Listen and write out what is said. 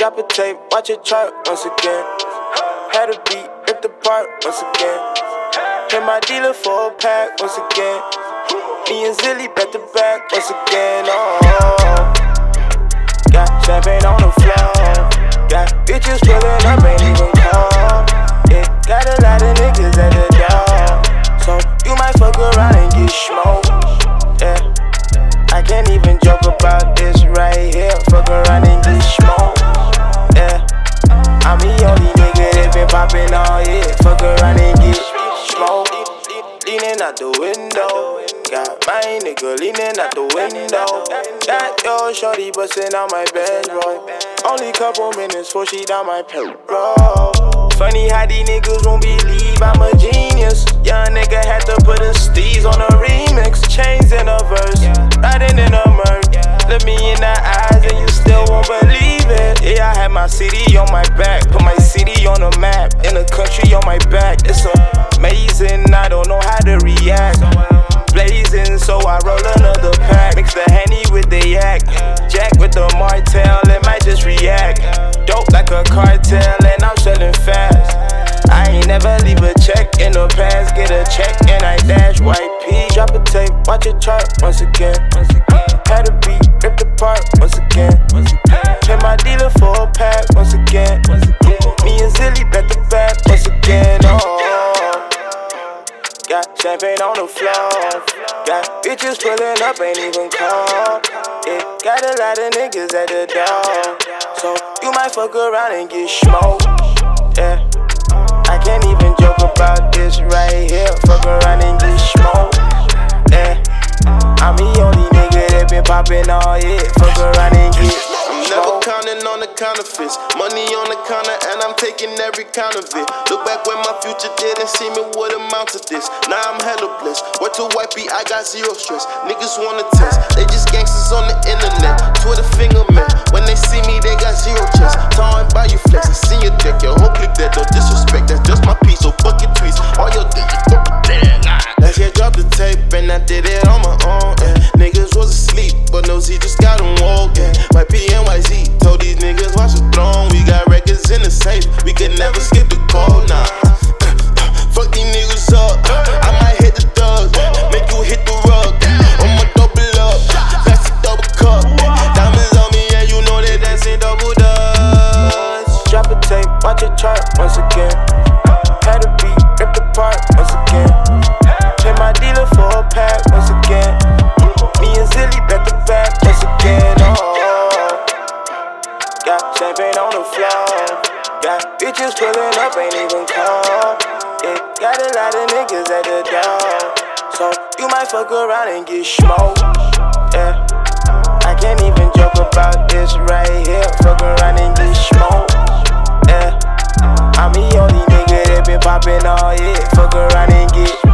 Drop a tape, watch it chart once again. Had a beat, ripped apart once again. Hit my dealer for a pack once again. Me and Zilly bet the back once again. Oh, got champagne on the floor. Got bitches pulling up, ain't even call. Yeah, got a lot of niggas at the door. So you might fuck around and get smoked. Yeah, I can't even joke about this right here. Fuck around and get smoked. Yeah, I'm the only nigga that been poppin' all year. Fuck around and get smoked. Leaning out the window. Got my nigga leaning out the window. Got your shorty bustin' out my bedroll. Only couple minutes before she down my payroll. Funny how these niggas won't believe I'm a genius. Young nigga had to put a steez on a remix. Chains in a verse, riding in a murk. Look me in the eyes and you still won't believe it. Yeah, I had my city on my back. Put my city on the map. In the country on my back. It's amazing, I don't know how to react. Blazing, so I roll another pack. Mix the Henny with the yak. Jack with the Martell, it might just react. Dope like a cartel, and I'm selling fast. I ain't never leave a check in the past. Get a check and I dash white P. Drop a tape, watch it chart once again. Had a beat, ripped apart once again. Hit my dealer for a pack once again. Me and Zilly bet the back once again. Oh, got champagne on the floor. Got bitches pulling up, ain't even call. Yeah, got a lot of niggas at the door. So you might fuck around and get smoked. Yeah, I can't even joke about this right here. Fuck around and get smoked. Yeah, I'm the only nigga that been poppin' all year. Fuck around and get smoked. Never counting on the counterfeits. Money on the counter and I'm taking every count of it. Look back when my future didn't seem it would amount to this. Now I'm hella blessed. Word to wifey, I got zero stress. Niggas wanna test, they just gangsters on the internet. Twitter finger man, when they see me they got zero chest. Towing by you flex, I see your dick, yo, hope click that, don't disrespect. That's just my piece, so fuck your tweets. All your digits, last year dropped the tape and I did it on my own. Niggas was asleep, but no Z just got them woke. My PNYZ told these niggas watch the throne. We got records in the safe, we could never skip the code, nah. Fuck these niggas up, I might hit the thugs, make you hit the rug. I'ma double up, pass the double cup. Diamonds on me and you know they dancing double dutch. Drop a tape, watch it chart once again. Had a beat, ripped apart once again. Hit my dealer for a pack once again. Me and Zilly bet the back once again. Oh, got champagne on the floor. Got bitches pulling up, ain't even call. Yeah, got a lot of niggas at the door. So you might fuck around and get smoked. Yeah, I can't even joke about this right here. Fuck around and get smoked. Yeah, I'm the only nigga that been poppin' all year. Fuck around and get